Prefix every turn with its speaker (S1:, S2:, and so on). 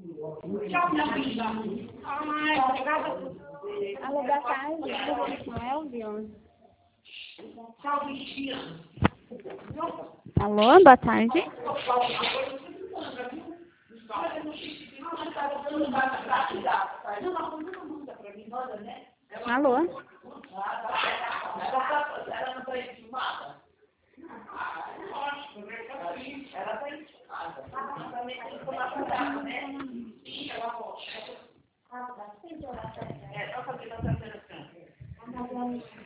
S1: Tchau, minha filha. Ai,
S2: Alô, boa tarde. Não é o Bion.
S1: tchau, bichinha.
S2: Alô, boa tarde. Alô.